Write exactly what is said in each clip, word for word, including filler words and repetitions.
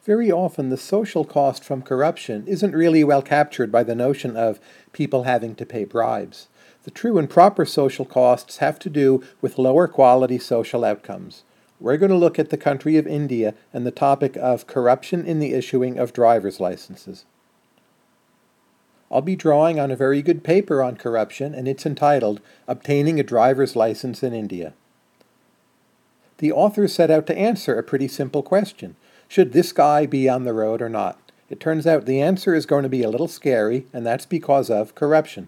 Very often, the social cost from corruption isn't really well captured by the notion of people having to pay bribes. The true and proper social costs have to do with lower quality social outcomes. We're going to look at the country of India and the topic of corruption in the issuing of driver's licenses. I'll be drawing on a very good paper on corruption, and it's entitled Obtaining a Driver's License in India. The authors set out to answer a pretty simple question. Should this guy be on the road or not? It turns out the answer is going to be a little scary, and that's because of corruption.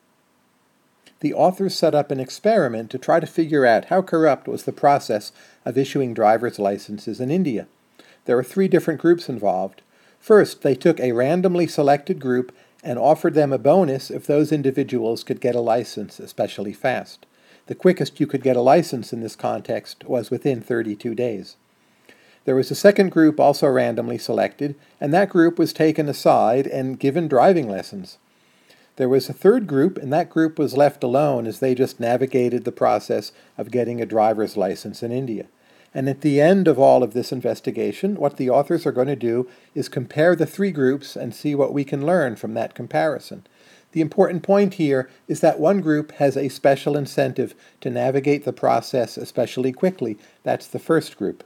The authors set up an experiment to try to figure out how corrupt was the process of issuing driver's licenses in India. There were three different groups involved. First, they took a randomly selected group and offered them a bonus if those individuals could get a license especially fast. The quickest you could get a license in this context was within thirty-two days. There was a second group also randomly selected, and that group was taken aside and given driving lessons. There was a third group, and that group was left alone as they just navigated the process of getting a driver's license in India. And at the end of all of this investigation, what the authors are going to do is compare the three groups and see what we can learn from that comparison. The important point here is that one group has a special incentive to navigate the process especially quickly. That's the first group.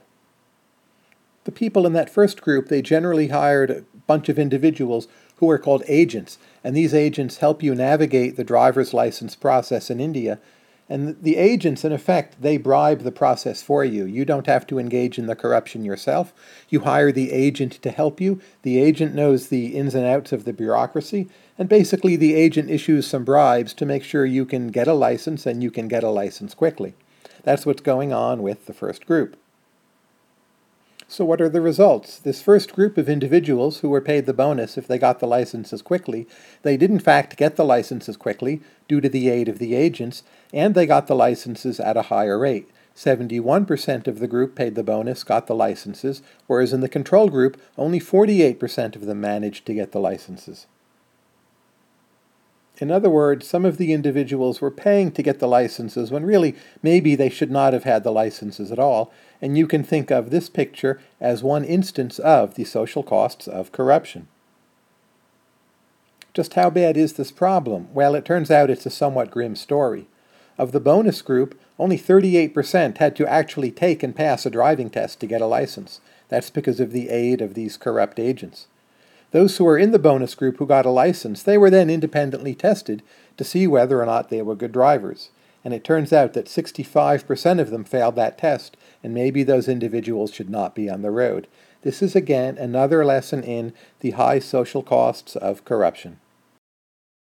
The people in that first group, they generally hired a bunch of individuals who are called agents, and these agents help you navigate the driver's license process in India. And the agents, in effect, they bribe the process for you. You don't have to engage in the corruption yourself. You hire the agent to help you. The agent knows the ins and outs of the bureaucracy, and basically the agent issues some bribes to make sure you can get a license and you can get a license quickly. That's what's going on with the first group. So what are the results? This first group of individuals who were paid the bonus if they got the licenses quickly, they did in fact get the licenses quickly due to the aid of the agents, and they got the licenses at a higher rate. seventy-one percent of the group paid the bonus got the licenses, whereas in the control group, only forty-eight percent of them managed to get the licenses. In other words, some of the individuals were paying to get the licenses when really maybe they should not have had the licenses at all, and you can think of this picture as one instance of the social costs of corruption. Just how bad is this problem? Well, it turns out it's a somewhat grim story. Of the bonus group, only thirty-eight percent had to actually take and pass a driving test to get a license. That's because of the aid of these corrupt agents. Those who were in the bonus group who got a license, they were then independently tested to see whether or not they were good drivers. And it turns out that sixty-five percent of them failed that test, and maybe those individuals should not be on the road. This is again another lesson in the high social costs of corruption.